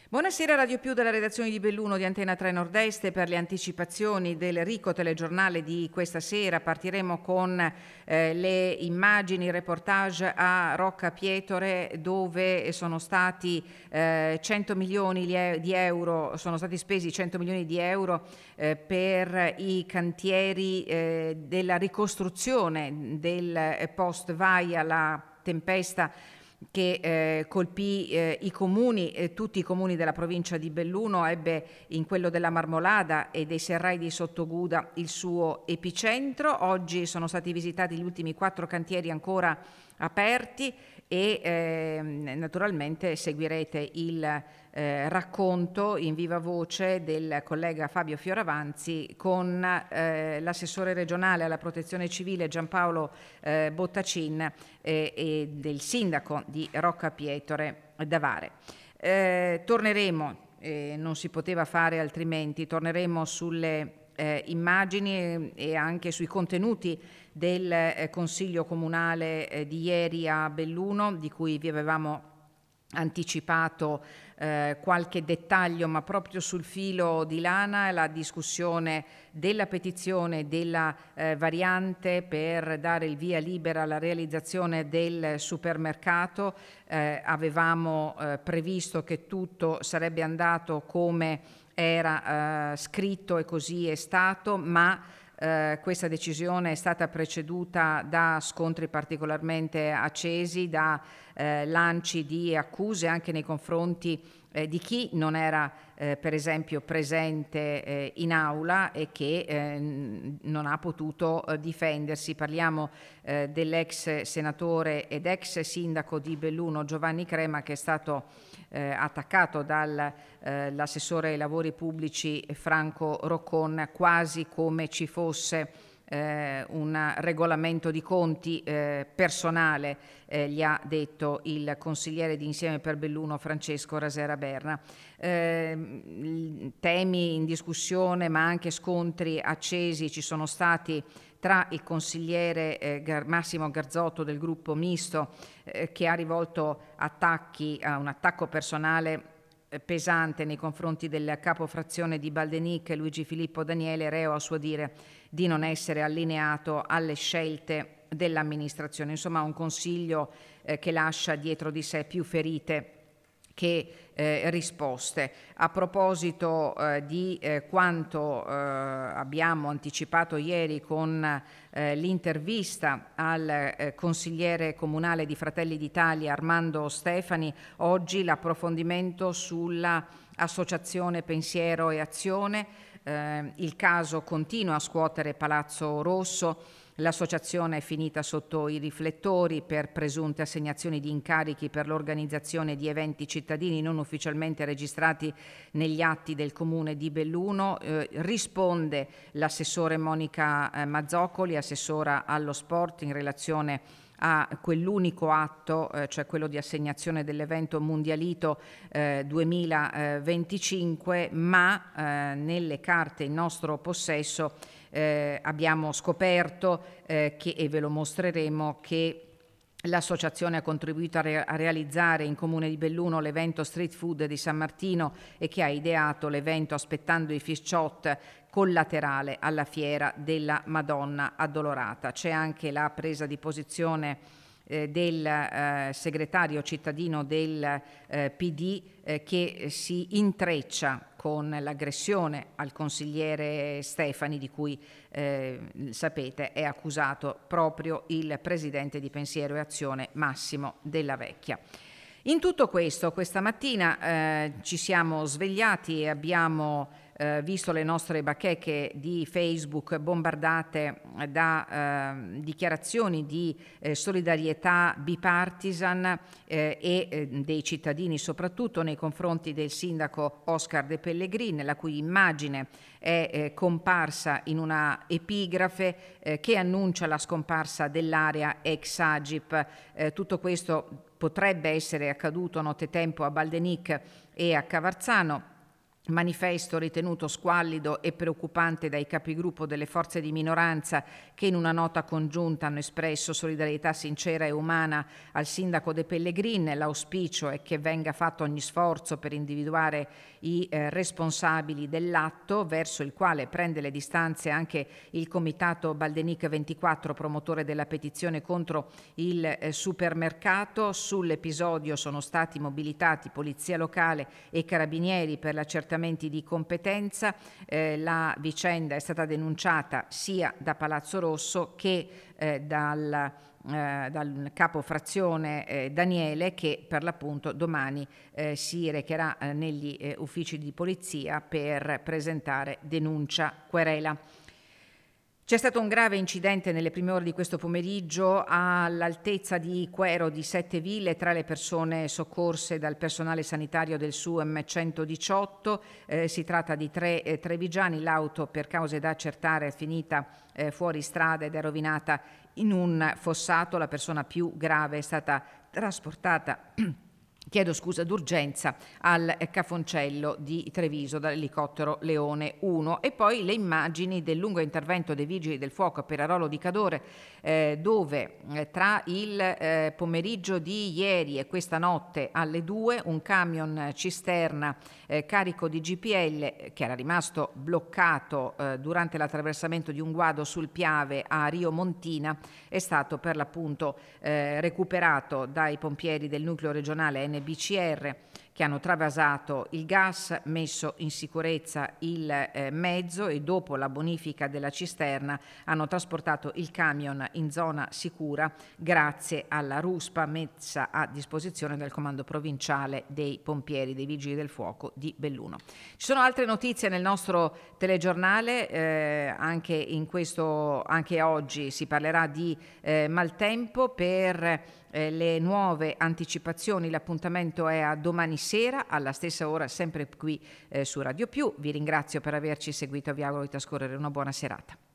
Buonasera Radio Più dalla redazione di Belluno di Antena 3 Nord-Est per le anticipazioni del ricco telegiornale di questa sera. Partiremo con le immagini, il reportage a Rocca Pietore dove sono stati 100 milioni di euro, sono stati spesi 100 milioni di euro per i cantieri della ricostruzione del post Vaia, la tempesta che colpì i comuni, tutti i comuni della provincia di Belluno, ebbe in quello della Marmolada e dei Serrai di Sottoguda il suo epicentro. Oggi sono stati visitati gli ultimi 4 cantieri ancora aperti e naturalmente seguirete il racconto in viva voce del collega Fabio Fioravanzi con l'assessore regionale alla protezione civile Giampaolo Bottacin e del sindaco di Rocca Pietore Davare. Torneremo, non si poteva fare altrimenti, torneremo sulle immagini e anche sui contenuti del Consiglio Comunale di ieri a Belluno, di cui vi avevamo anticipato qualche dettaglio, ma proprio sul filo di lana la discussione della petizione della variante per dare il via libera alla realizzazione del supermercato. Avevamo previsto che tutto sarebbe andato come era scritto e così è stato, ma questa decisione è stata preceduta da scontri particolarmente accesi, da lanci di accuse anche nei confronti di chi non era per esempio presente in aula e che non ha potuto difendersi. Parliamo dell'ex senatore ed ex sindaco di Belluno Giovanni Crema, che è stato attaccato dall'assessore ai lavori pubblici Franco Roccon quasi come ci fosse un regolamento di conti personale, gli ha detto il consigliere di Insieme per Belluno Francesco Rasera Berna. Temi in discussione ma anche scontri accesi ci sono stati tra il consigliere Massimo Garzotto del gruppo misto che ha rivolto un attacco personale pesante nei confronti del capofrazione di Baldenic, Luigi Filippo Daniele, reo a suo dire di non essere allineato alle scelte dell'amministrazione. Insomma, un consiglio che lascia dietro di sé più ferite che risposte. A proposito di quanto abbiamo anticipato ieri con l'intervista al consigliere comunale di Fratelli d'Italia Armando Stefani, oggi l'approfondimento sulla associazione Pensiero e Azione. Il caso continua a scuotere Palazzo Rosso. L'associazione è finita sotto i riflettori per presunte assegnazioni di incarichi per l'organizzazione di eventi cittadini non ufficialmente registrati negli atti del comune di Belluno. Risponde l'assessore Monica Mazzocoli, assessora allo sport, in relazione a quell'unico atto, cioè quello di assegnazione dell'evento Mundialito 2025, ma nelle carte in nostro possesso abbiamo scoperto e ve lo mostreremo, che l'associazione ha contribuito a realizzare in Comune di Belluno l'evento Street Food di San Martino e che ha ideato l'evento Aspettando i Fish Shot, collaterale alla fiera della Madonna Addolorata. C'è anche la presa di posizione del segretario cittadino del PD che si intreccia con l'aggressione al consigliere Stefani, di cui sapete è accusato proprio il presidente di Pensiero e Azione Massimo Della Vecchia. In tutto questo, questa mattina ci siamo svegliati e abbiamo visto le nostre bacheche di Facebook bombardate da dichiarazioni di solidarietà bipartisan e dei cittadini, soprattutto nei confronti del sindaco Oscar De Pellegrin, la cui immagine è comparsa in una epigrafe che annuncia la scomparsa dell'area ex Agip. Tutto questo potrebbe essere accaduto nottetempo a Baldenic e a Cavarzano. manifesto ritenuto squallido e preoccupante dai capigruppo delle forze di minoranza che in una nota congiunta hanno espresso solidarietà sincera e umana al sindaco De Pellegrin. L'auspicio è che venga fatto ogni sforzo per individuare i responsabili dell'atto, verso il quale prende le distanze anche il comitato Baldenic 24, promotore della petizione contro il supermercato. Sull'episodio sono stati mobilitati polizia locale e carabinieri per l'accertamento di competenza. La vicenda è stata denunciata sia da Palazzo Rosso che dal capo frazione Daniele, che per l'appunto domani si recherà negli uffici di polizia per presentare denuncia querela. C'è stato un grave incidente nelle prime ore di questo pomeriggio all'altezza di Quero di Setteville tra le persone soccorse dal personale sanitario del SUEM 118. Si tratta di tre trevigiani. L'auto, per cause da accertare, è finita fuori strada ed è rovinata in un fossato. La persona più grave è stata trasportata d'urgenza al Cafoncello di Treviso dall'elicottero Leone 1. E poi le immagini del lungo intervento dei Vigili del Fuoco a Perarolo di Cadore, dove tra il pomeriggio di ieri e questa notte alle 2 un camion cisterna carico di GPL, che era rimasto bloccato durante l'attraversamento di un guado sul Piave a Rio Montina, è stato per l'appunto recuperato dai pompieri del nucleo regionale NBCR, che hanno travasato il gas, messo in sicurezza il mezzo e dopo la bonifica della cisterna hanno trasportato il camion in zona sicura grazie alla ruspa messa a disposizione del comando provinciale dei pompieri dei Vigili del Fuoco di Belluno. Ci sono altre notizie nel nostro telegiornale, anche oggi si parlerà di maltempo. Per le nuove anticipazioni l'appuntamento è a domani sera alla stessa ora, sempre qui su Radio Più. Vi ringrazio per averci seguito e vi auguro di trascorrere una buona serata.